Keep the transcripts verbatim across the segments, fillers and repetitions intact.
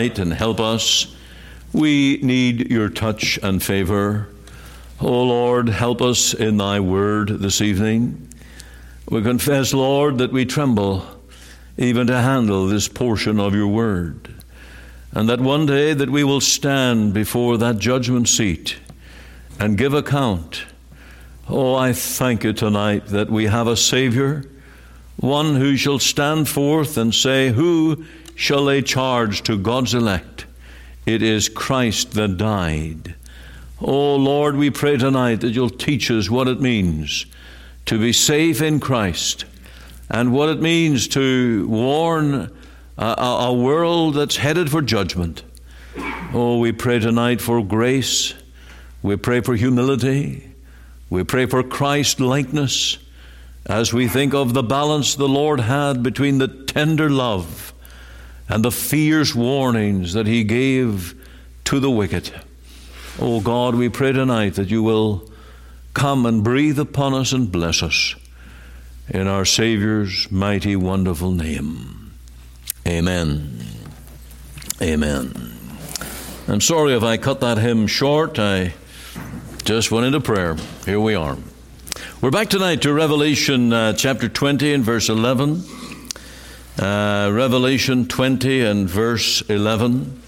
And help us. We need your touch and favor. Oh Lord, help us in thy word this evening. We confess, Lord, that we tremble even to handle this portion of your word, and that one day that we will stand before that judgment seat and give account. Oh, I thank you tonight that we have a Savior, one who shall stand forth and say, who shall lay charge to God's elect? It is Christ that died. Oh Lord, we pray tonight that you'll teach us what it means to be safe in Christ, and what it means to warn a, a, a world that's headed for judgment. Oh, we pray tonight for grace. We pray for humility. We pray for Christ-likeness as we think of the balance the Lord had between the tender love and the fierce warnings that he gave to the wicked. Oh God, we pray tonight that you will come and breathe upon us and bless us in our Savior's mighty, wonderful name. Amen. Amen. I'm sorry if I cut that hymn short. I just went into prayer. Here we are. We're back tonight to Revelation uh, chapter twenty and verse eleven. Uh, Revelation twenty and verse eleven.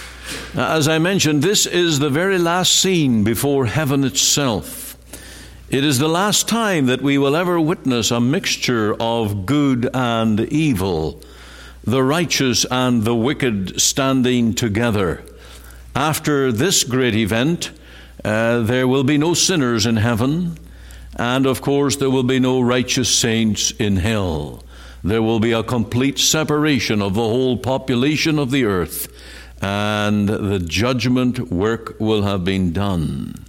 As I mentioned, this is the very last scene before heaven itself. It is the last time that we will ever witness a mixture of good and evil, the righteous and the wicked standing together. After this great event, uh, there will be no sinners in heaven, and of course there will be no righteous saints in hell. There will be a complete separation of the whole population of the earth, and the judgment work will have been done.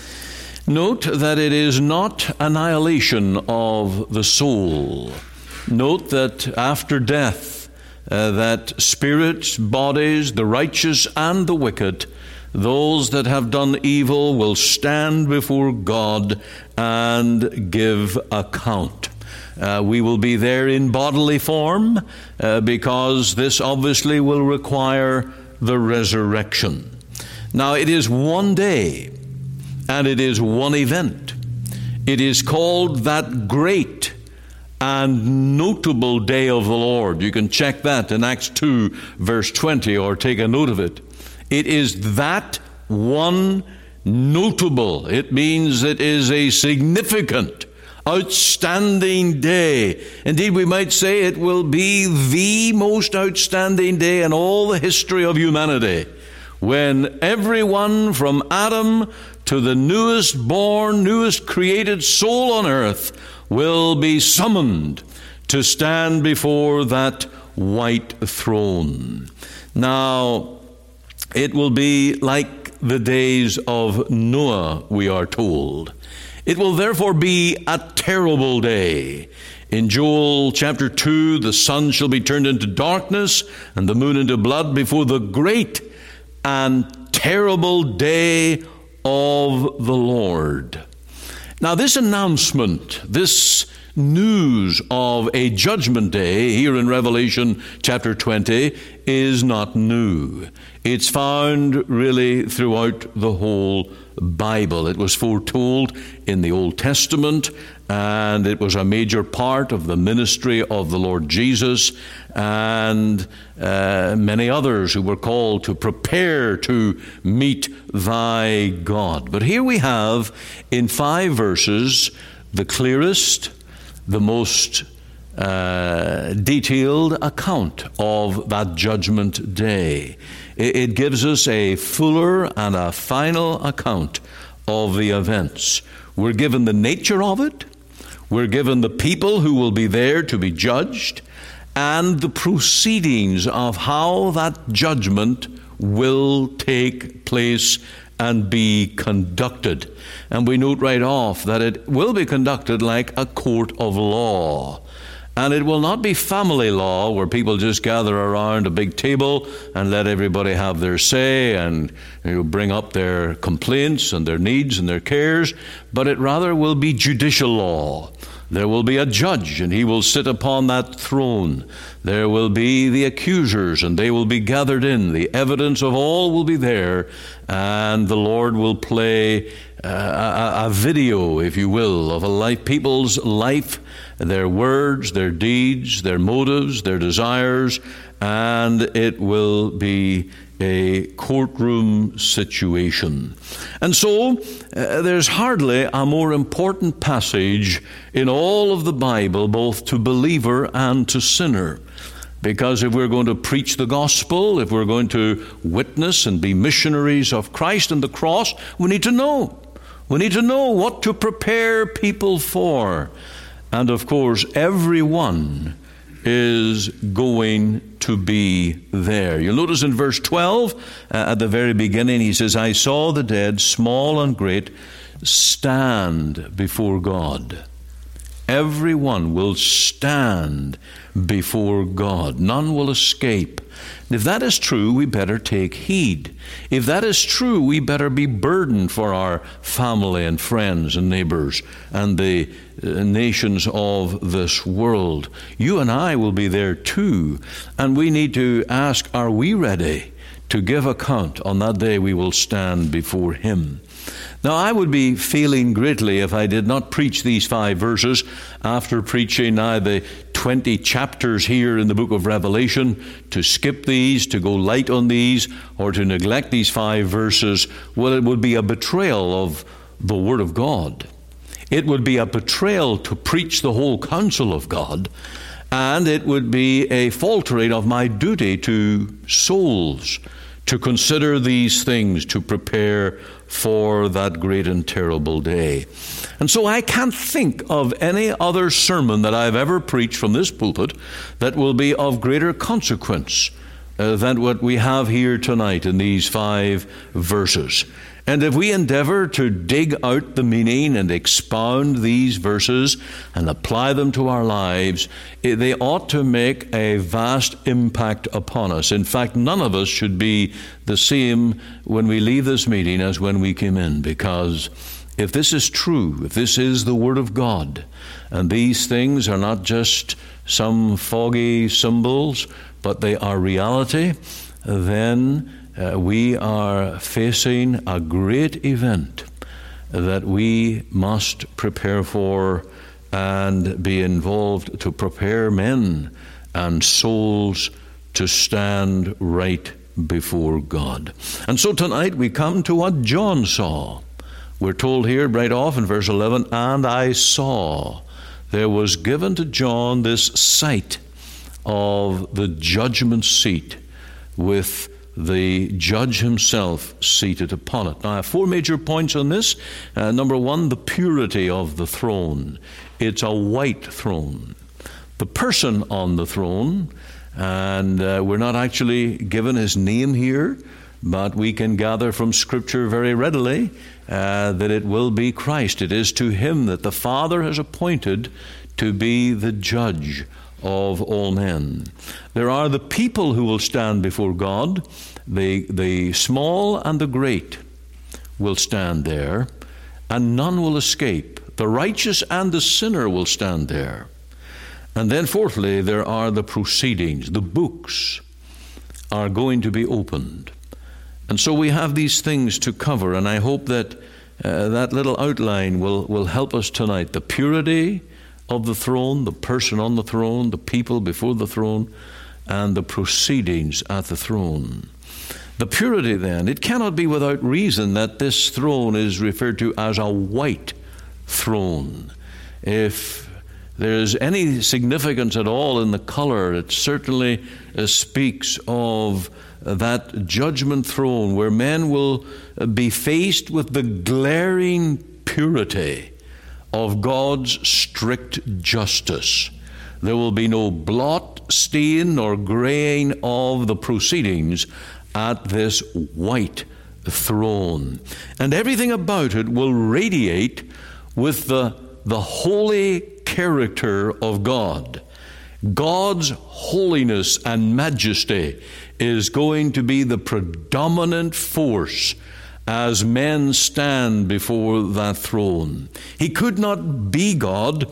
Note that it is not annihilation of the soul. Note that after death, uh, that spirits, bodies, the righteous and the wicked, those that have done evil will stand before God and give account. Uh, we will be there in bodily form uh, because this obviously will require the resurrection. Now, it is one day and it is one event. It is called that great and notable day of the Lord. You can check that in Acts two, verse twenty, or take a note of it. It is that one notable. It means it is a significant, outstanding day. Indeed, we might say it will be the most outstanding day in all the history of humanity, when everyone from Adam to the newest born, newest created soul on earth will be summoned to stand before that white throne. Now, it will be like the days of Noah, we are told. It will therefore be a terrible day. In Joel chapter two, the sun shall be turned into darkness and the moon into blood before the great and terrible day of the Lord. Now, this announcement, this news of a judgment day here in Revelation chapter twenty is not new. It's found really throughout the whole Bible. It was foretold in the Old Testament, and it was a major part of the ministry of the Lord Jesus and uh, many others who were called to prepare to meet thy God. But here we have in five verses the clearest, the most uh, detailed account of that judgment day. It, it gives us a fuller and a final account of the events. We're given the nature of it. We're given the people who will be there to be judged, and the proceedings of how that judgment will take place and be conducted. And we note right off that it will be conducted like a court of law. And it will not be family law where people just gather around a big table and let everybody have their say and you know, bring up their complaints and their needs and their cares, but it rather will be judicial law. There will be a judge, and he will sit upon that throne. There will be the accusers, and they will be gathered in. The evidence of all will be there, and the Lord will play uh, a, a video, if you will, of a life, people's life, their words, their deeds, their motives, their desires, and it will be a courtroom situation. And so uh, there's hardly a more important passage in all of the Bible, both to believer and to sinner. Because if we're going to preach the gospel, if we're going to witness and be missionaries of Christ and the cross, we need to know. We need to know what to prepare people for. And of course, everyone is going to be there. You'll notice in verse twelve, uh, at the very beginning, he says, I saw the dead, small and great, stand before God. Everyone will stand before God. None will escape. And if that is true, we better take heed. If that is true, we better be burdened for our family and friends and neighbors and the uh, nations of this world. You and I will be there too. And we need to ask, are we ready to give account on that day we will stand before Him? Now, I would be failing greatly if I did not preach these five verses after preaching now the twenty chapters here in the book of Revelation. To skip these, to go light on these, or to neglect these five verses, well, it would be a betrayal of the Word of God. It would be a betrayal to preach the whole counsel of God, and it would be a faltering of my duty to souls, to consider these things, to prepare for that great and terrible day. And so I can't think of any other sermon that I've ever preached from this pulpit that will be of greater consequence uh, than what we have here tonight in these five verses. And if we endeavor to dig out the meaning and expound these verses and apply them to our lives, they ought to make a vast impact upon us. In fact, none of us should be the same when we leave this meeting as when we came in, because if this is true, if this is the Word of God, and these things are not just some foggy symbols, but they are reality, then Uh, we are facing a great event that we must prepare for and be involved to prepare men and souls to stand right before God. And so tonight we come to what John saw. We're told here right off in verse eleven, and I saw. There was given to John this sight of the judgment seat with the judge himself seated upon it. Now, I have four major points on this. Uh, number one, the purity of the throne. It's a white throne. The person on the throne, and uh, we're not actually given his name here, but we can gather from Scripture very readily uh, that it will be Christ. It is to him that the Father has appointed to be the judge of all men. There are the people who will stand before God. The, the small and the great will stand there, and none will escape. The righteous and the sinner will stand there. And then fourthly, there are the proceedings. The books are going to be opened. And so we have these things to cover, and I hope that uh, that little outline will, will help us tonight. The purity of the throne, the person on the throne, the people before the throne, and the proceedings at the throne. The purity, then, it cannot be without reason that this throne is referred to as a white throne. If there is any significance at all in the color, it certainly uh, speaks of that judgment throne where men will be faced with the glaring purity of God's strict justice. There will be no blot, stain, or graying of the proceedings at this white throne. And everything about it will radiate with the, the holy character of God. God's holiness and majesty is going to be the predominant force as men stand before that throne. He could not be God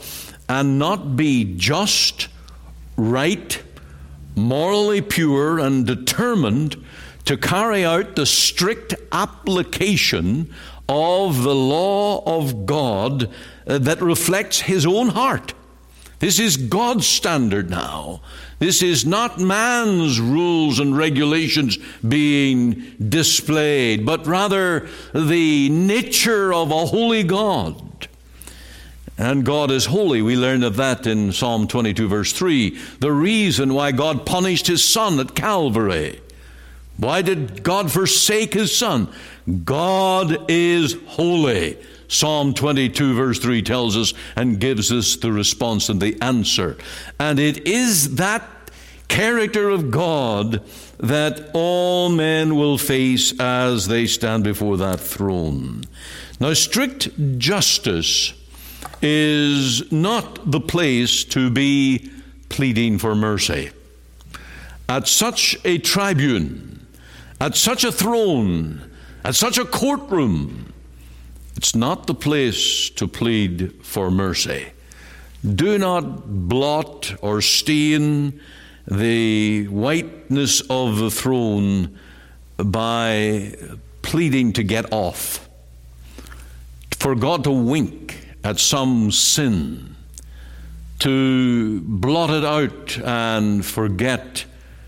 and not be just, right, morally pure, and determined to carry out the strict application of the law of God uh, that reflects his own heart. This is God's standard now. This is not man's rules and regulations being displayed, but rather the nature of a holy God. And God is holy. We learn of that in Psalm twenty-two, verse three. The reason why God punished his Son at Calvary. Why did God forsake his Son? God is holy. Psalm twenty-two, verse three tells us and gives us the response and the answer. And it is that character of God that all men will face as they stand before that throne. Now, strict justice is not the place to be pleading for mercy. At such a tribune, at such a throne, at such a courtroom, it's not the place to plead for mercy. Do not blot or stain the whiteness of the throne by pleading to get off. For God to wink at some sin, to blot it out and forget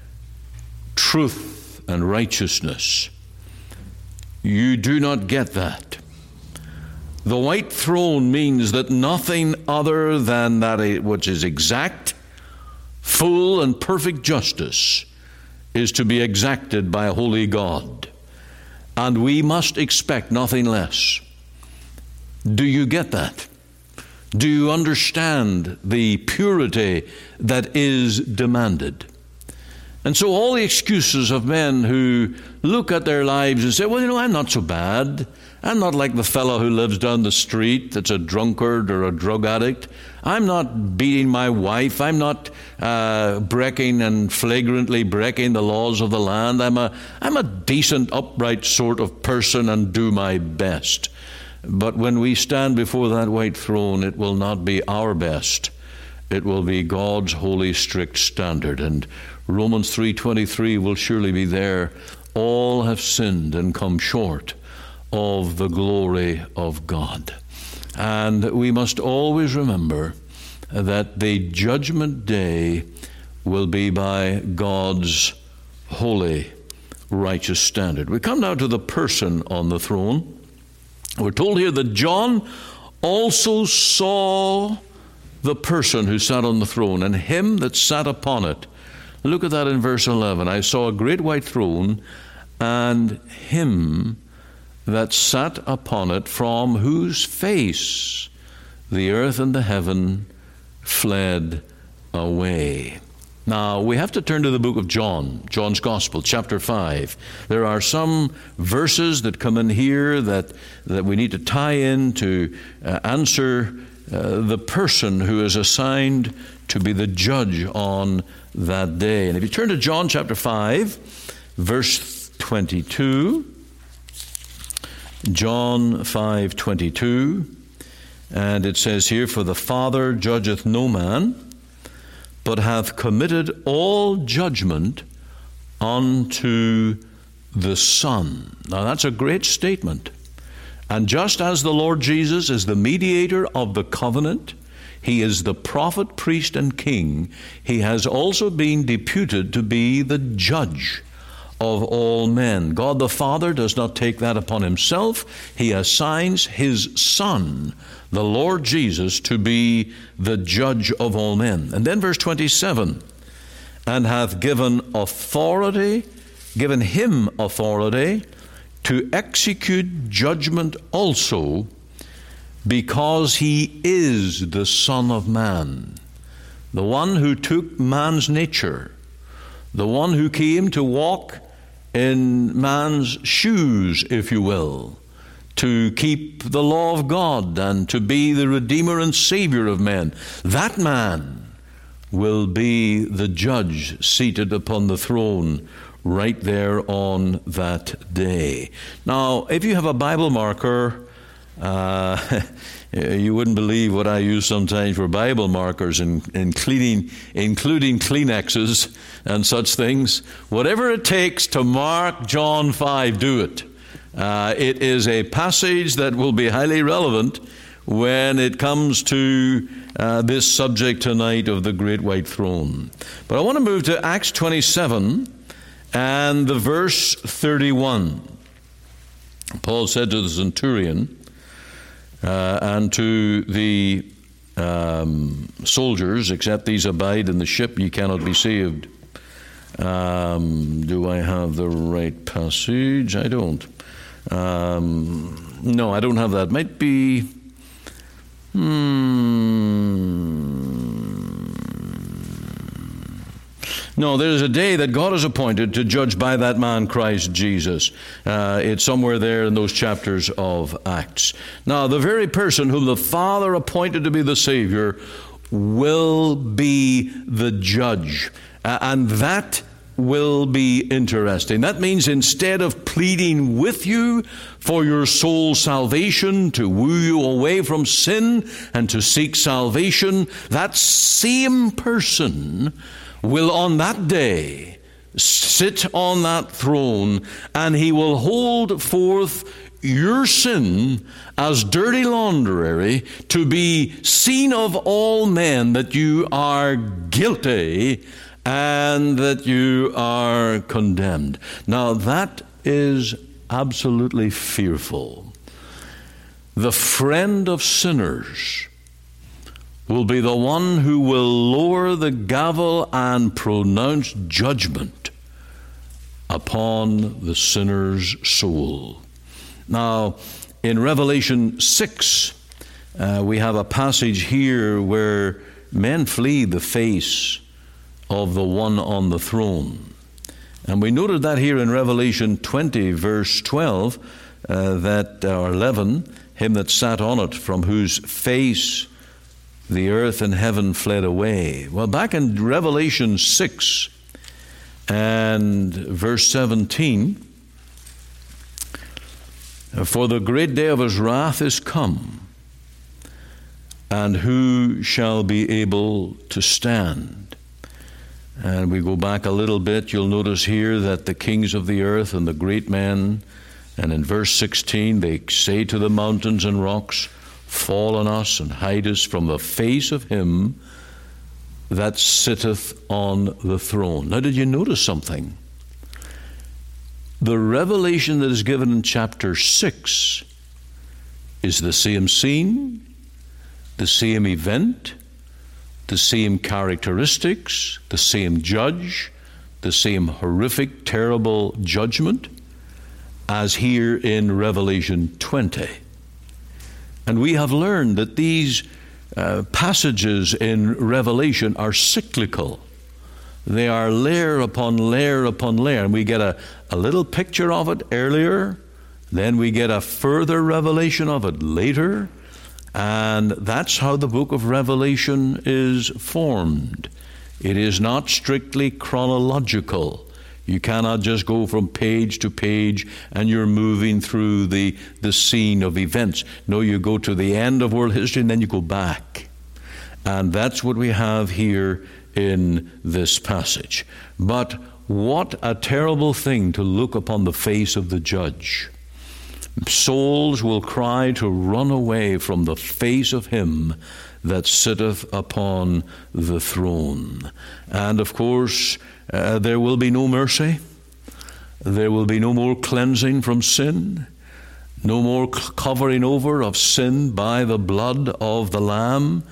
truth and righteousness. You do not get that. The white throne means that nothing other than that which is exact, full, and perfect justice is to be exacted by a holy God. And we must expect nothing less. Do you get that? Do you understand the purity that is demanded? And so all the excuses of men who look at their lives and say, well, you know, I'm not so bad. I'm not like the fellow who lives down the street that's a drunkard or a drug addict. I'm not beating my wife. I'm not uh, breaking and flagrantly breaking the laws of the land. I'm a, I'm a decent, upright sort of person and do my best. But when we stand before that white throne, it will not be our best. It will be God's holy, strict standard. And Romans three twenty-three will surely be there. All have sinned and come short of the glory of God. And we must always remember that the judgment day will be by God's holy, righteous standard. We come now to the person on the throne. We're told here that John also saw the person who sat on the throne and him that sat upon it. Look at that in verse eleven. I saw a great white throne and him that sat upon it, from whose face the earth and the heaven fled away. Now, we have to turn to the book of John, John's Gospel, chapter five. There are some verses that come in here that, that we need to tie in to uh, answer uh, the person who is assigned to be the judge on that day. And if you turn to John chapter five, verse twenty-two, John five twenty-two, and it says here, for the Father judgeth no man, but hath committed all judgment unto the Son. Now that's a great statement. And just as the Lord Jesus is the mediator of the covenant, he is the prophet, priest, and king, he has also been deputed to be the judge of all men. God the Father does not take that upon himself. He assigns his Son, the Lord Jesus, to be the judge of all men. And then verse twenty-seven, and hath given authority, given him authority to execute judgment also, because he is the Son of Man, the one who took man's nature, the one who came to walk in man's shoes, if you will, to keep the law of God and to be the Redeemer and Savior of men. That man will be the judge seated upon the throne right there on that day. Now, if you have a Bible marker, Uh, you wouldn't believe what I use sometimes for Bible markers and, and cleaning, including Kleenexes and such things. Whatever it takes to mark John five, do it. Uh, it is a passage that will be highly relevant when it comes to uh, this subject tonight of the great white throne. But I want to move to Acts twenty-seven and the verse thirty-one. Paul said to the centurion uh, and to the um, soldiers, except these abide in the ship, ye cannot be saved. Um, do I have the right passage? I don't. Um, no, I don't have that. Might be... Hmm. No, there is a day that God has appointed to judge by that man Christ Jesus. Uh, it's somewhere there in those chapters of Acts. Now, the very person whom the Father appointed to be the Savior will be the judge. Uh, and that will be interesting. That means instead of pleading with you for your soul's salvation, to woo you away from sin and to seek salvation, that same person will on that day sit on that throne, and he will hold forth your sin as dirty laundry to be seen of all men that you are guilty and that you are condemned. Now that is absolutely fearful. The friend of sinners will be the one who will lower the gavel and pronounce judgment upon the sinner's soul. Now, in Revelation six, uh, we have a passage here where men flee the face of the one on the throne. And we noted that here in Revelation twenty, verse twelve, uh, that, or eleven, him that sat on it, from whose face the earth and heaven fled away. Well, back in Revelation six and verse seventeen, for the great day of his wrath is come, and who shall be able to stand? And we go back a little bit, you'll notice here that the kings of the earth and the great men, and in verse sixteen, they say to the mountains and rocks, fall on us and hide us from the face of him that sitteth on the throne. Now, did you notice something? The revelation that is given in chapter six is the same scene, the same event, the same characteristics, the same judge, the same horrific, terrible judgment as here in Revelation twenty. And we have learned that these uh, passages in Revelation are cyclical. They are layer upon layer upon layer. And we get a, a little picture of it earlier, then we get a further revelation of it later, and that's how the book of Revelation is formed. It is not strictly chronological. You cannot just go from page to page and you're moving through the, the scene of events. No, you go to the end of world history and then you go back. And that's what we have here in this passage. But what a terrible thing to look upon the face of the judge. Souls will cry to run away from the face of him that sitteth upon the throne. And of course, uh, there will be no mercy. There will be no more cleansing from sin. No more covering over of sin by the blood of the Lamb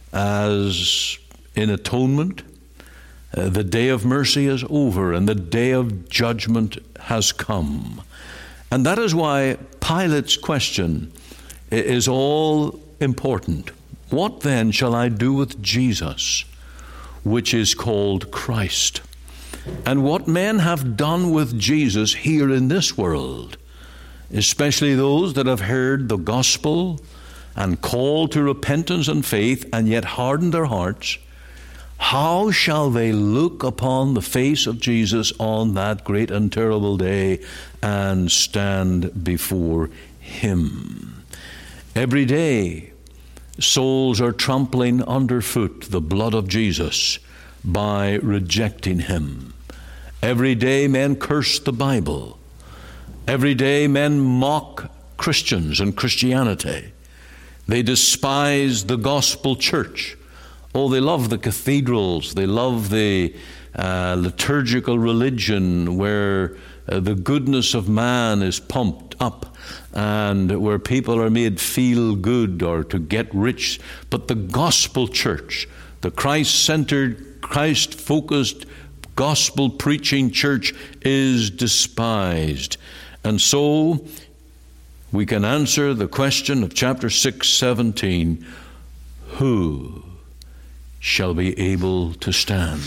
as in atonement. Uh, the day of mercy is over and the day of judgment has come. And that is why Pilate's question is all important. What then shall I do with Jesus, which is called Christ? And what men have done with Jesus here in this world, especially those that have heard the gospel and called to repentance and faith and yet hardened their hearts, how shall they look upon the face of Jesus on that great and terrible day and stand before him? Every day, souls are trampling underfoot the blood of Jesus by rejecting him. Every day, men curse the Bible. Every day, men mock Christians and Christianity. They despise the gospel church. Oh, they love the cathedrals. They love the uh, liturgical religion where uh, the goodness of man is pumped up and where people are made feel good or to get rich. But the gospel church, the Christ-centered, Christ-focused, gospel-preaching church is despised. And so we can answer the question of chapter six, seventeen, who shall be able to stand?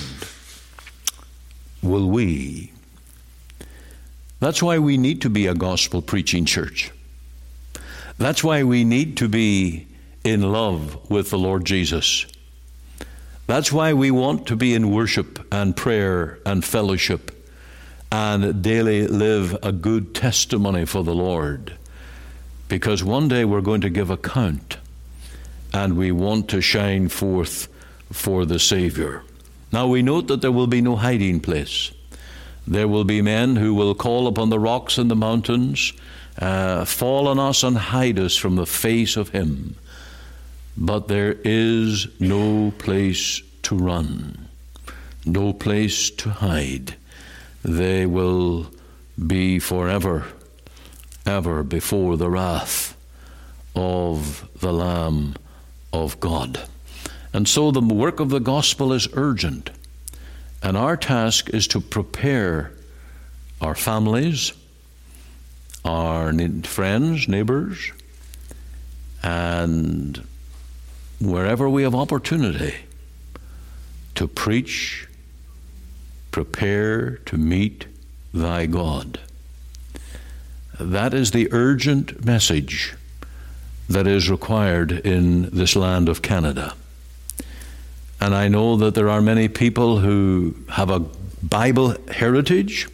Will we? That's why we need to be a gospel-preaching church. That's why we need to be in love with the Lord Jesus. That's why we want to be in worship and prayer and fellowship and daily live a good testimony for the Lord. Because one day we're going to give account and we want to shine forth for the Savior. Now we note that there will be no hiding place. There will be men who will call upon the rocks and the mountains, uh, fall on us and hide us from the face of Him. But there is no place to run, no place to hide. They will be forever, ever before the wrath of the Lamb of God. And so the work of the gospel is urgent. And our task is to prepare our families, our friends, neighbors, and wherever we have opportunity to preach, prepare to meet thy God. That is the urgent message that is required in this land of Canada. And I know that there are many people who have a Bible heritage.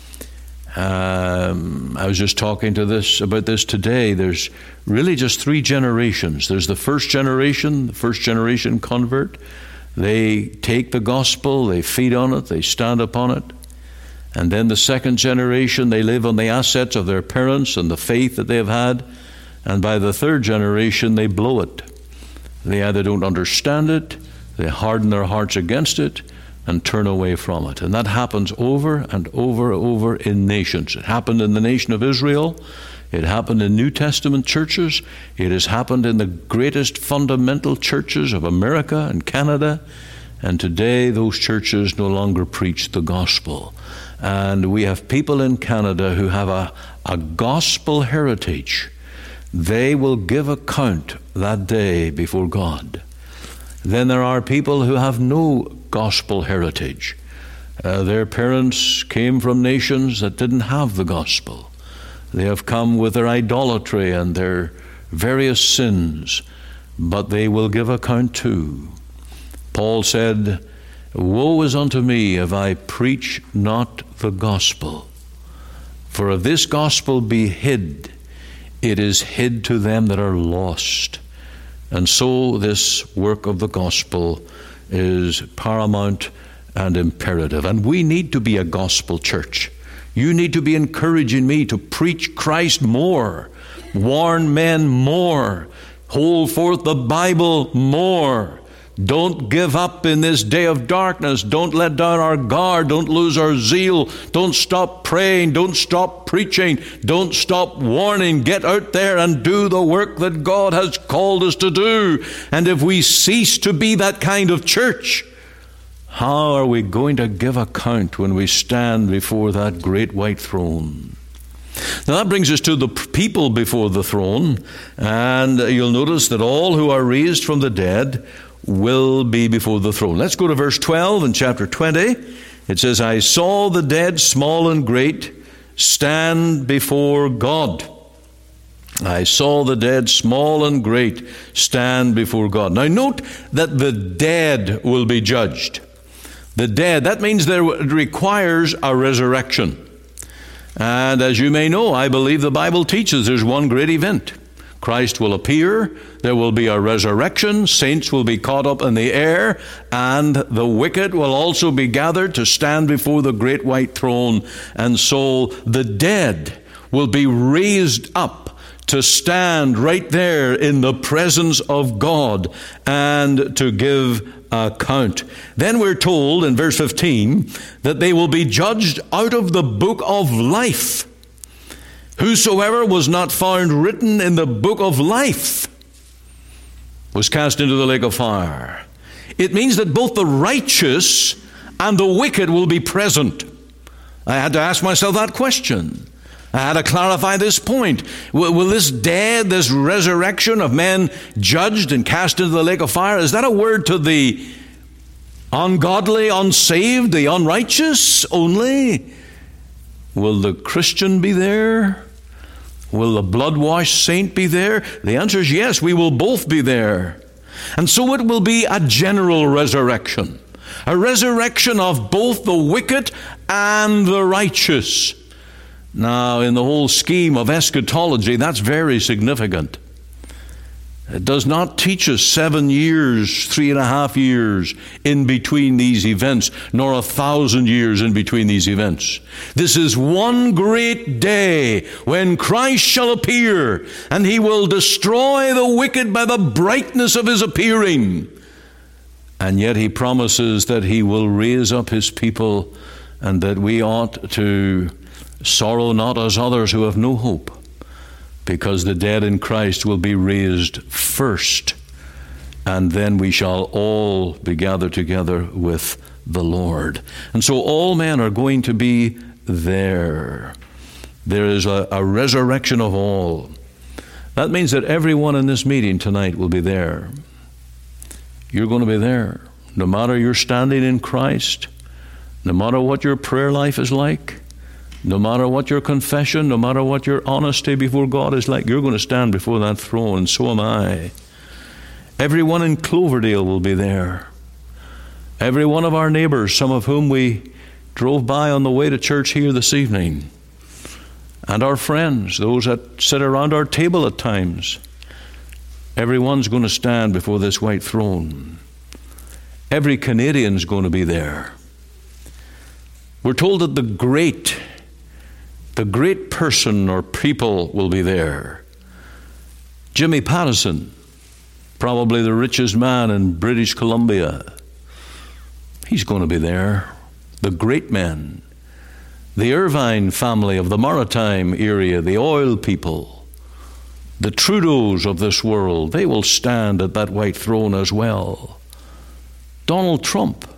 Um, I was just talking to this about this today. There's really just three generations. There's the first generation, the first generation convert. They take the gospel, they feed on it, they stand upon it. And then the second generation, they live on the assets of their parents and the faith that they have had. And by the third generation, they blow it. They either don't understand it, they harden their hearts against it and turn away from it. And that happens over and over and over in nations. It happened in the nation of Israel. It happened in New Testament churches. It has happened in the greatest fundamental churches of America and Canada. And today those churches no longer preach the gospel. And we have people in Canada who have a, a gospel heritage. They will give account that day before God. Then there are people who have no gospel heritage. Uh, their parents came from nations that didn't have the gospel. They have come with their idolatry and their various sins, but they will give account too. Paul said, "Woe is unto me if I preach not the gospel. For if this gospel be hid, it is hid to them that are lost." And so this work of the gospel is paramount and imperative. And we need to be a gospel church. You need to be encouraging me to preach Christ more, warn men more, hold forth the Bible more. Don't give up in this day of darkness. Don't let down our guard. Don't lose our zeal. Don't stop praying. Don't stop preaching. Don't stop warning. Get out there and do the work that God has called us to do. And if we cease to be that kind of church, how are we going to give account when we stand before that great white throne? Now that brings us to the people before the throne. And you'll notice that all who are raised from the dead will be before the throne. Let's go to verse twelve in chapter twenty. It says, "I saw the dead, small and great, stand before God." I saw the dead, small and great, stand before God. Now note that the dead will be judged. The dead, that means there it requires a resurrection. And as you may know, I believe the Bible teaches there's one great event. Christ will appear, there will be a resurrection, saints will be caught up in the air, and the wicked will also be gathered to stand before the great white throne. And so the dead will be raised up to stand right there in the presence of God and to give account. Then we're told in verse fifteen that they will be judged out of the book of life. Whosoever was not found written in the book of life was cast into the lake of fire. It means that both the righteous and the wicked will be present. I had to ask myself that question. I had to clarify this point. Will, will this dead, this resurrection of men judged and cast into the lake of fire, is that a word to the ungodly, unsaved, the unrighteous only? Will the Christian be there? Will the blood-washed saint be there? The answer is yes, we will both be there. And so it will be a general resurrection. A resurrection of both the wicked and the righteous. Now, in the whole scheme of eschatology, that's very significant. It does not teach us seven years, three and a half years in between these events, nor a thousand years in between these events. This is one great day when Christ shall appear, and he will destroy the wicked by the brightness of his appearing. And yet he promises that he will raise up his people, and that we ought to sorrow not as others who have no hope, because the dead in Christ will be raised first, and then we shall all be gathered together with the Lord. And so all men are going to be there. There is a, a resurrection of all. That means that everyone in this meeting tonight will be there. You're going to be there. No matter your standing in Christ, no matter what your prayer life is like, no matter what your confession, no matter what your honesty before God is like, you're going to stand before that throne, and so am I. Everyone in Cloverdale will be there. Every one of our neighbors, some of whom we drove by on the way to church here this evening, and our friends, those that sit around our table at times, everyone's going to stand before this white throne. Every Canadian's going to be there. We're told that the great The great person or people will be there. Jimmy Pattison, probably the richest man in British Columbia, he's going to be there. The great men. The Irvine family of the maritime area, the oil people, the Trudeaus of this world, they will stand at that white throne as well. Donald Trump.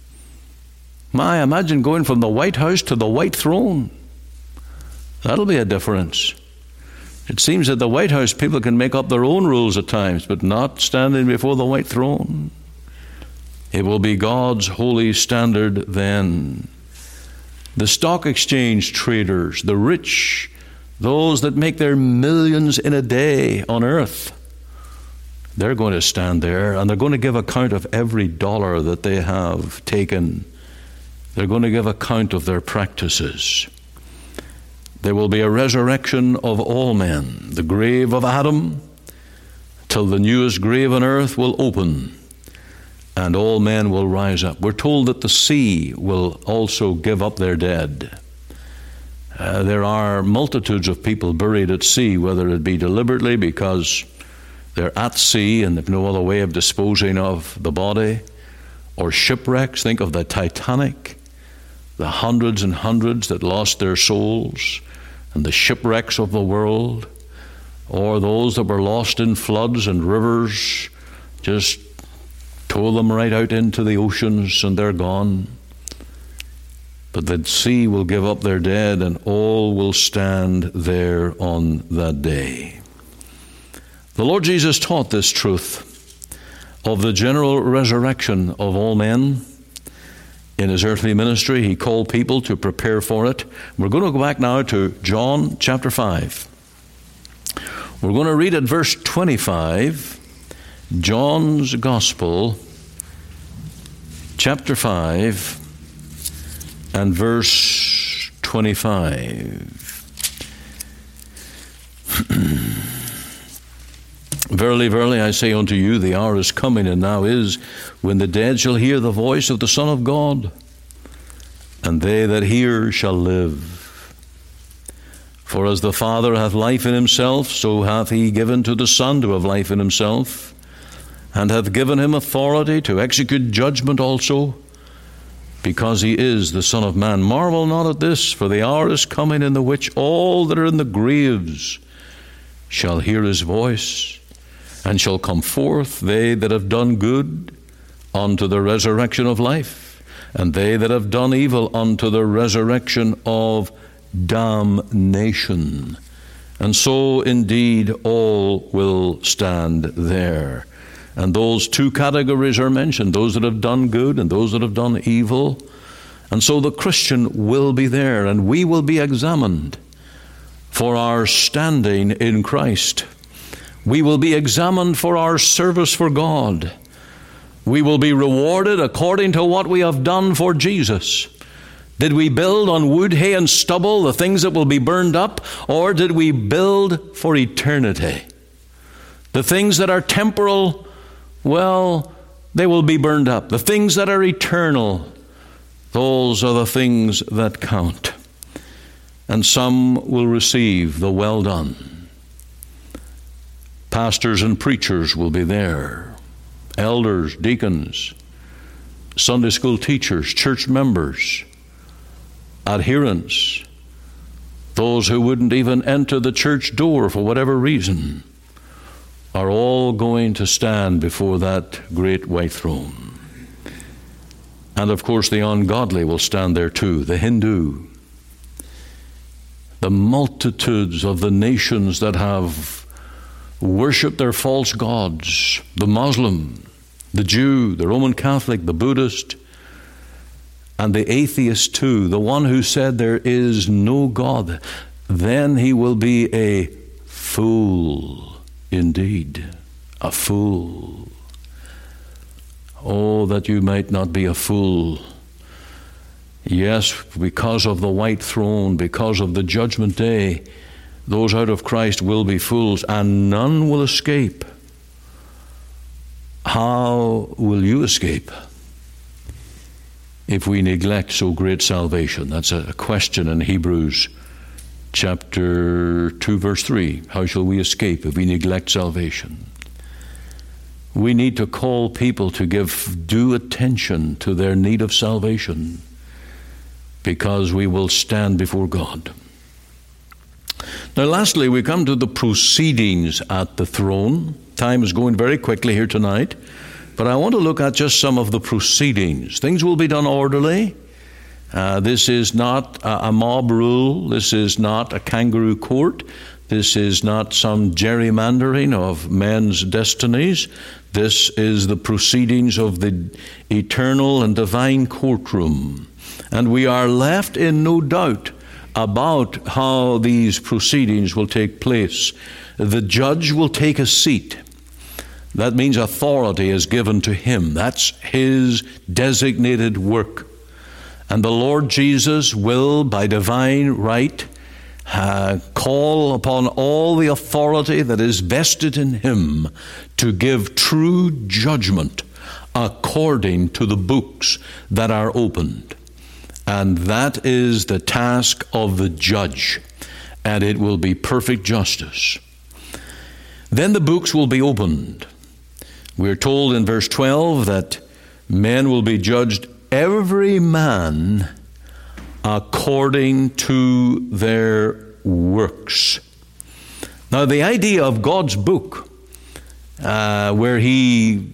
My, imagine going from the White House to the white throne. That'll be a difference. It seems that the White House people can make up their own rules at times, but not standing before the white throne. It will be God's holy standard then. The stock exchange traders, the rich, those that make their millions in a day on earth, they're going to stand there, and they're going to give account of every dollar that they have taken. They're going to give account of their practices. There will be a resurrection of all men. The grave of Adam, till the newest grave on earth will open, and all men will rise up. We're told that the sea will also give up their dead. Uh, there are multitudes of people buried at sea, whether it be deliberately because they're at sea and they've no other way of disposing of the body, or shipwrecks. Think of the Titanic, the hundreds and hundreds that lost their souls, and the shipwrecks of the world, or those that were lost in floods and rivers, just tow them right out into the oceans and they're gone. But the sea will give up their dead, and all will stand there on that day. The Lord Jesus taught this truth of the general resurrection of all men. In his earthly ministry, he called people to prepare for it. We're going to go back now to John chapter five. We're going to read at verse twenty-five, John's Gospel, chapter five, and verse twenty-five. Verily, verily, I say unto you, the hour is coming, and now is, when the dead shall hear the voice of the Son of God, and they that hear shall live. For as the Father hath life in himself, so hath he given to the Son to have life in himself, and hath given him authority to execute judgment also, because he is the Son of Man. Marvel not at this, for the hour is coming in the which all that are in the graves shall hear his voice, and shall come forth, they that have done good unto the resurrection of life, and they that have done evil unto the resurrection of damnation. And so indeed all will stand there. And those two categories are mentioned, those that have done good and those that have done evil. And so the Christian will be there, and we will be examined for our standing in Christ. We will be examined for our service for God. We will be rewarded according to what we have done for Jesus. Did we build on wood, hay, and stubble, the things that will be burned up, or did we build for eternity? The things that are temporal, well, they will be burned up. The things that are eternal, those are the things that count. And some will receive the well done. Pastors and preachers will be there. Elders, deacons, Sunday school teachers, church members, adherents, those who wouldn't even enter the church door for whatever reason, are all going to stand before that great white throne. And of course the ungodly will stand there too, the Hindu, the multitudes of the nations that have worshipped their false gods, the Muslim, the Jew, the Roman Catholic, the Buddhist, and the atheist too, the one who said there is no God. Then he will be a fool. Indeed, a fool. Oh, that you might not be a fool. Yes, because of the white throne, because of the judgment day, those out of Christ will be fools, and none will escape. How will you escape if we neglect so great salvation? That's a question in Hebrews chapter two, verse three. How shall we escape if we neglect salvation? We need to call people to give due attention to their need of salvation, because we will stand before God. Now, lastly, we come to the proceedings at the throne. Time is going very quickly here tonight, but I want to look at just some of the proceedings. Things will be done orderly. Uh, this is not a, a mob rule. This is not a kangaroo court. This is not some gerrymandering of men's destinies. This is the proceedings of the eternal and divine courtroom. And we are left in no doubt about how these proceedings will take place. The judge will take a seat. That means authority is given to him. That's his designated work. And the Lord Jesus will, by divine right, uh, call upon all the authority that is vested in him to give true judgment according to the books that are opened. And that is the task of the judge, and it will be perfect justice. Then the books will be opened. We're told in verse twelve that men will be judged, every man according to their works. Now, the idea of God's book, uh, where he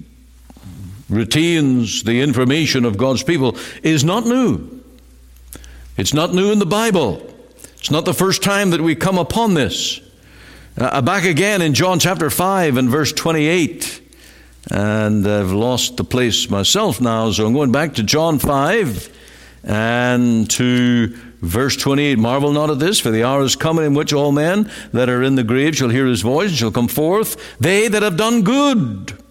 retains the information of God's people, is not new. It's not new in the Bible. It's not the first time that we come upon this. Uh, back again in John chapter five and verse twenty-eight. And I've lost the place myself now, so I'm going back to John five and to verse twenty-eight. Marvel not at this, for the hour is coming in which all men that are in the grave shall hear his voice and shall come forth, they that have done good.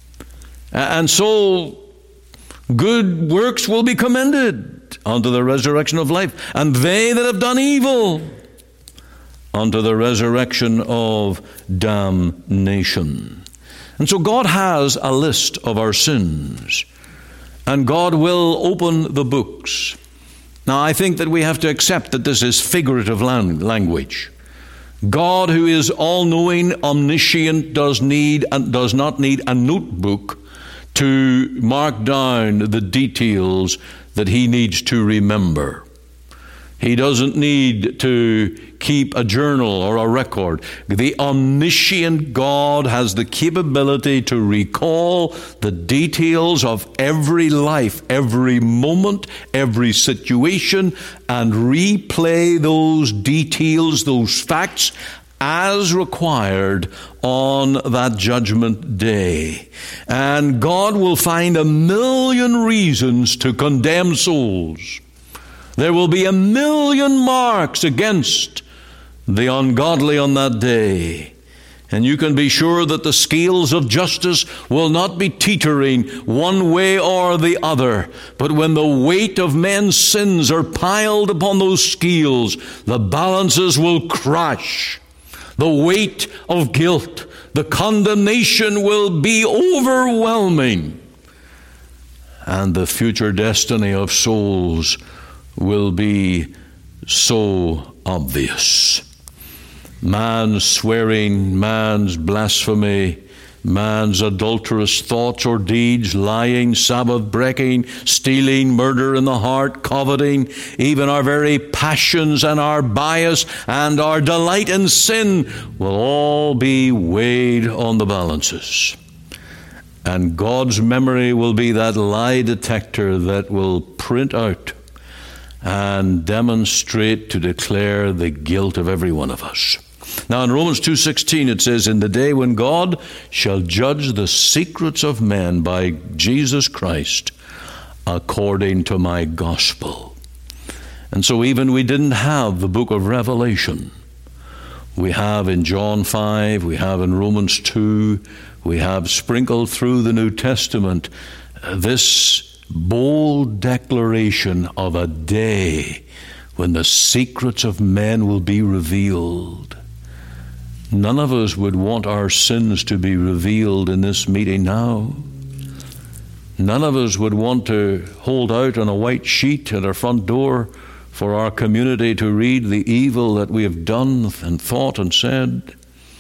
And so good works will be commended unto the resurrection of life, and they that have done evil unto the resurrection of damnation. And so God has a list of our sins, and God will open the books. Now, I think that we have to accept that this is figurative language. God, who is all-knowing, omniscient, does need and does not need a notebook to mark down the details that he needs to remember. He doesn't need to keep a journal or a record. The omniscient God has the capability to recall the details of every life, every moment, every situation, and replay those details, those facts, as required on that judgment day. And God will find a million reasons to condemn souls. There will be a million marks against the ungodly on that day. And you can be sure that the scales of justice will not be teetering one way or the other. But when the weight of men's sins are piled upon those scales, the balances will crash. The weight of guilt, the condemnation will be overwhelming. And the future destiny of souls will be so obvious. Man's swearing, man's blasphemy, man's adulterous thoughts or deeds, lying, Sabbath breaking, stealing, murder in the heart, coveting, even our very passions and our bias and our delight in sin will all be weighed on the balances. And God's memory will be that lie detector that will print out and demonstrate to declare the guilt of every one of us. Now in Romans two sixteen it says, in the day when God shall judge the secrets of men by Jesus Christ according to my gospel. And so even we didn't have the book of Revelation. We have in John five, we have in Romans two, we have sprinkled through the New Testament uh, this bold declaration of a day when the secrets of men will be revealed. None of us would want our sins to be revealed in this meeting now. None of us would want to hold out on a white sheet at our front door for our community to read the evil that we have done and thought and said.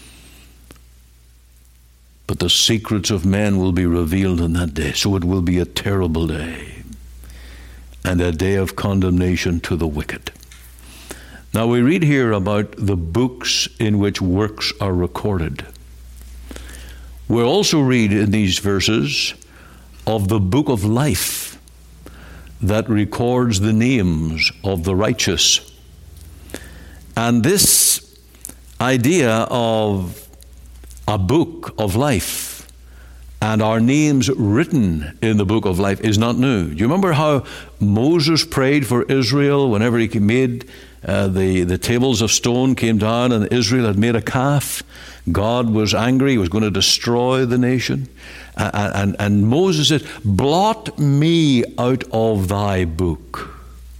But the secrets of men will be revealed in that day. So it will be a terrible day, and a day of condemnation to the wicked. Now we read here about the books in which works are recorded. We also read in these verses of the book of life that records the names of the righteous. And this idea of a book of life and our names written in the book of life is not new. Do you remember how Moses prayed for Israel whenever he made uh, the, the tables of stone came down and Israel had made a calf? God was angry. He was going to destroy the nation. And, and, and Moses said, blot me out of thy book.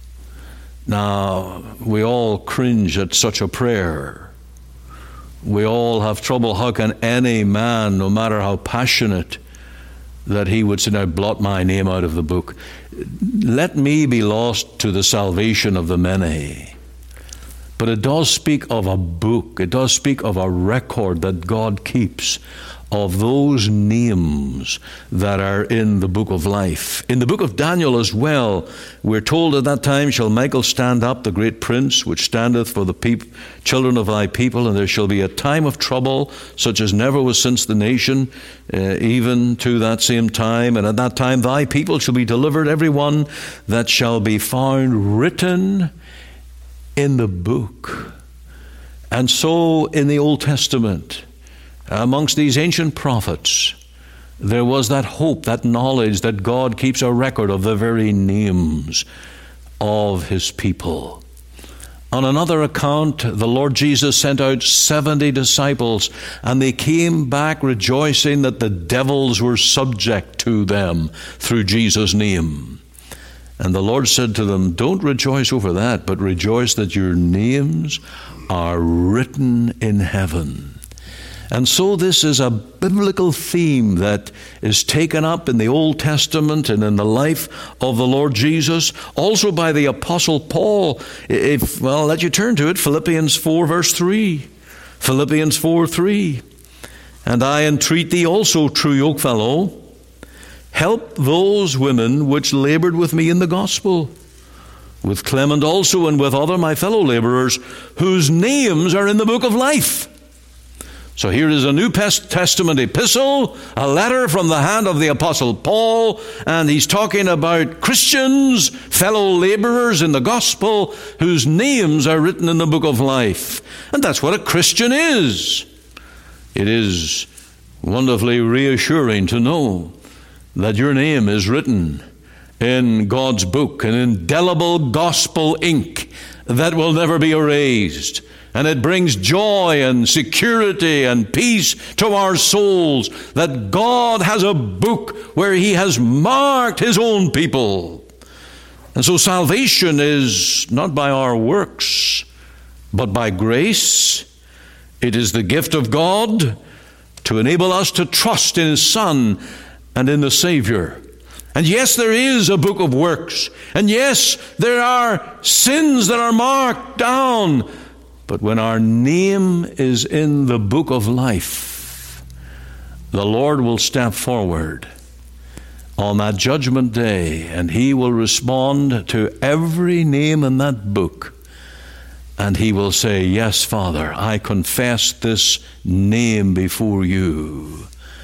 Now, we all cringe at such a prayer. We all have trouble. How can any man, no matter how passionate, that he would say, now blot my name out of the book? Let me be lost to the salvation of the many. But it does speak of a book. It does speak of a record that God keeps of those names that are in the book of life. In the book of Daniel as well, we're told at that time shall Michael stand up, the great prince, which standeth for the peop- children of thy people, and there shall be a time of trouble, such as never was since the nation, uh, even to that same time. And at that time thy people shall be delivered, every one that shall be found written in the book. And so in the Old Testament, amongst these ancient prophets, there was that hope, that knowledge that God keeps a record of the very names of his people. On another account, the Lord Jesus sent out seventy disciples, and they came back rejoicing that the devils were subject to them through Jesus' name. And the Lord said to them, don't rejoice over that, but rejoice that your names are written in heaven. And so this is a biblical theme that is taken up in the Old Testament and in the life of the Lord Jesus, also by the Apostle Paul. If, well, I'll let you turn to it, Philippians four, verse three. Philippians four, three. And I entreat thee also, true yokefellow, help those women which labored with me in the gospel, with Clement also and with other my fellow laborers, whose names are in the book of life. So here is a New Testament epistle, a letter from the hand of the Apostle Paul, and he's talking about Christians, fellow laborers in the gospel, whose names are written in the book of life. And that's what a Christian is. It is wonderfully reassuring to know that your name is written in God's book, an indelible gospel ink that will never be erased. And it brings joy and security and peace to our souls that God has a book where He has marked His own people. And so salvation is not by our works, but by grace. It is the gift of God to enable us to trust in His Son and in the Savior. And yes, there is a book of works. And yes, there are sins that are marked down. But when our name is in the book of life, the Lord will step forward on that judgment day, and He will respond to every name in that book. And He will say, yes, Father, I confess this name before you.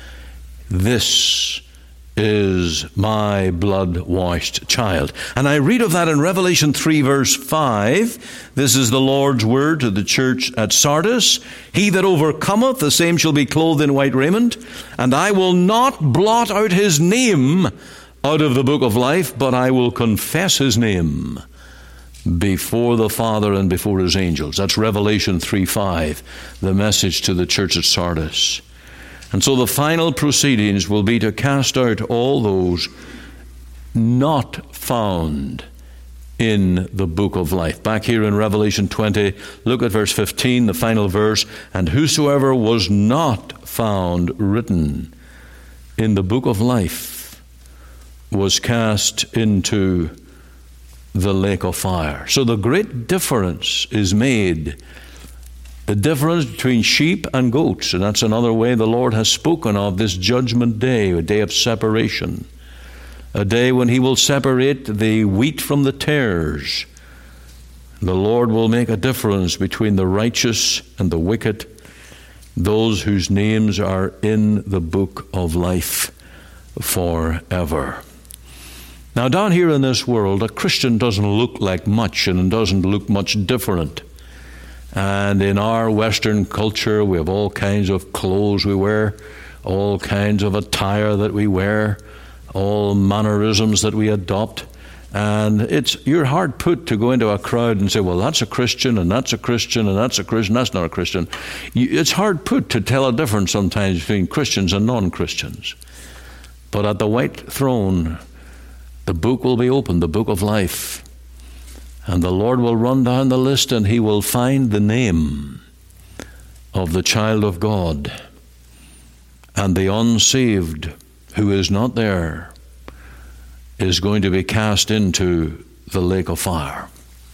This is my blood-washed child. And I read of that in Revelation three, verse five. This is the Lord's word to the church at Sardis. He that overcometh, the same shall be clothed in white raiment, and I will not blot out his name out of the book of life, but I will confess his name before the Father and before His angels. That's Revelation three five, the message to the church at Sardis. And so the final proceedings will be to cast out all those not found in the book of life. Back here in Revelation twenty, look at verse fifteen, the final verse. And whosoever was not found written in the book of life was cast into the lake of fire. So the great difference is made. The difference between sheep and goats, and that's another way the Lord has spoken of this judgment day, a day of separation, a day when He will separate the wheat from the tares. The Lord will make a difference between the righteous and the wicked, those whose names are in the book of life forever. Now, down here in this world, a Christian doesn't look like much and doesn't look much different. And in our Western culture, we have all kinds of clothes we wear, all kinds of attire that we wear, all mannerisms that we adopt. And it's you're hard put to go into a crowd and say, well, that's a Christian, and that's a Christian, and that's a Christian, that's not a Christian. You, it's hard put to tell a difference sometimes between Christians and non-Christians. But at the white throne, the book will be opened, the book of life. And the Lord will run down the list, and He will find the name of the child of God. And the unsaved who is not there is going to be cast into the lake of fire.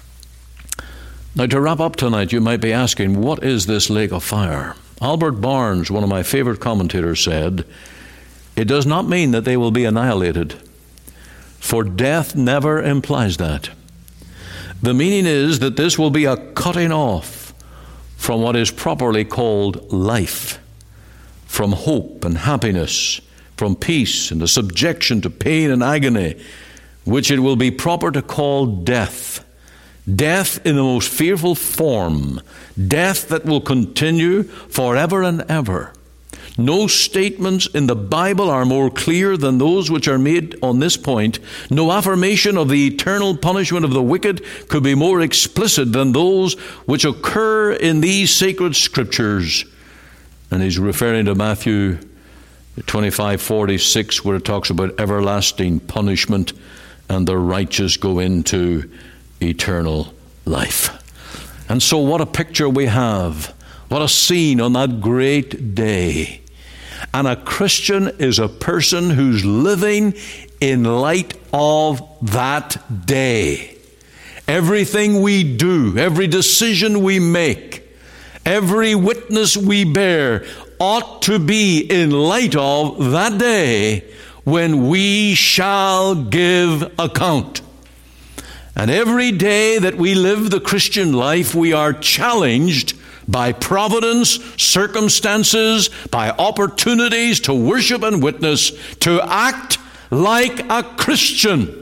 Now, to wrap up tonight, you might be asking, what is this lake of fire? Albert Barnes, one of my favorite commentators, said, it does not mean that they will be annihilated, for death never implies that. The meaning is that this will be a cutting off from what is properly called life, from hope and happiness, from peace and the subjection to pain and agony, which it will be proper to call death. Death in the most fearful form, death that will continue forever and ever. No statements in the Bible are more clear than those which are made on this point. No affirmation of the eternal punishment of the wicked could be more explicit than those which occur in these sacred scriptures. And he's referring to Matthew twenty-five forty-six, where it talks about everlasting punishment and the righteous go into eternal life. And so what a picture we have What a scene on that great day. And a Christian is a person who's living in light of that day. Everything we do, every decision we make, every witness we bear ought to be in light of that day when we shall give account. And every day that we live the Christian life, we are challenged by providence, circumstances, by opportunities to worship and witness, to act like a Christian,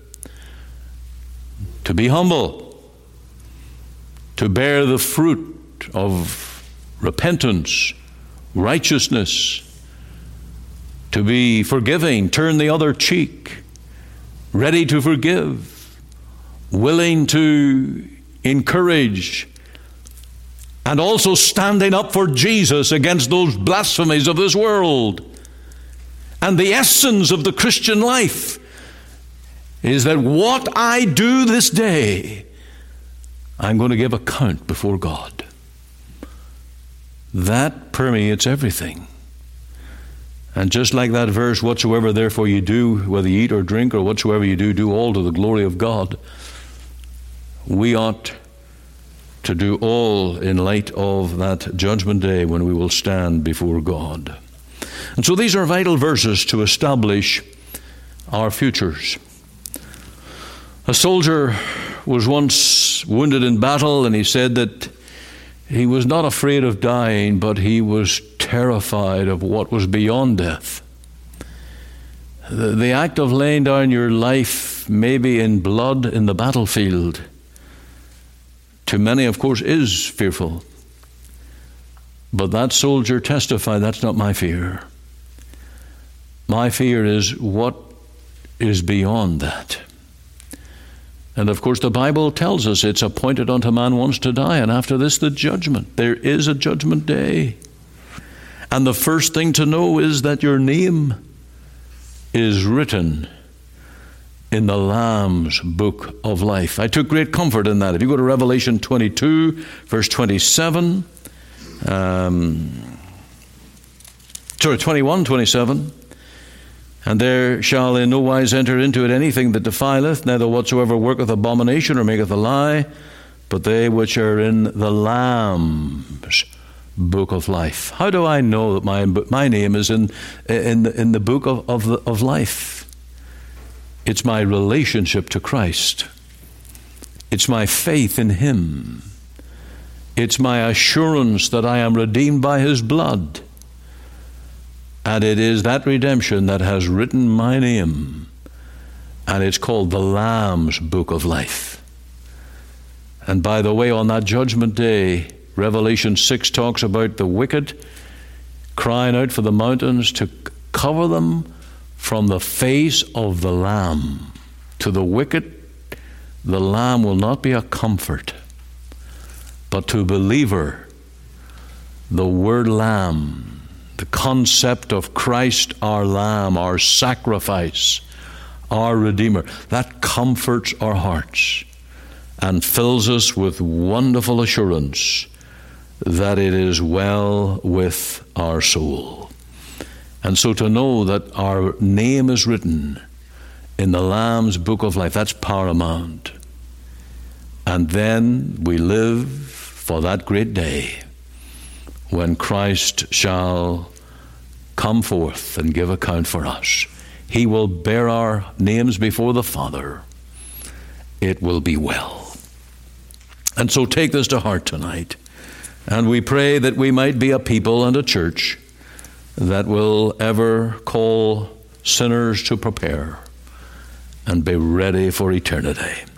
to be humble, to bear the fruit of repentance, righteousness, to be forgiving, turn the other cheek, ready to forgive, willing to encourage, and also standing up for Jesus against those blasphemies of this world. And the essence of the Christian life is that what I do this day, I'm going to give account before God. That permeates everything. And just like that verse, whatsoever therefore you do, whether you eat or drink or whatsoever you do, do all to the glory of God. We ought to do all in light of that judgment day when we will stand before God. And so these are vital verses to establish our futures. A soldier was once wounded in battle, and he said that he was not afraid of dying, but he was terrified of what was beyond death. The, the act of laying down your life, maybe in blood in the battlefield, to many, of course, is fearful. But that soldier testified, that's not my fear. My fear is what is beyond that. And of course, the Bible tells us it's appointed unto man once to die, and after this, the judgment. There is a judgment day. And the first thing to know is that your name is written in the Lamb's book of life. I took great comfort in that. If you go to Revelation twenty-two, verse twenty-seven, um, sorry, twenty-one, twenty-seven, and there shall in no wise enter into it anything that defileth, neither whatsoever worketh abomination or maketh a lie, but they which are in the Lamb's book of life. How do I know that my my name is in in the, in the book of of, the, of life? It's my relationship to Christ. It's my faith in Him. It's my assurance that I am redeemed by His blood. And it is that redemption that has written my name. And it's called the Lamb's book of life. And by the way, on that judgment day, Revelation six talks about the wicked crying out for the mountains to cover them from the face of the Lamb. To the wicked, the Lamb will not be a comfort. But to a believer, the word Lamb, the concept of Christ our Lamb, our sacrifice, our Redeemer, that comforts our hearts and fills us with wonderful assurance that it is well with our soul. And so to know that our name is written in the Lamb's book of life, that's paramount. And then we live for that great day when Christ shall come forth and give account for us. He will bear our names before the Father. It will be well. And so take this to heart tonight. And we pray that we might be a people and a church that will ever call sinners to prepare and be ready for eternity.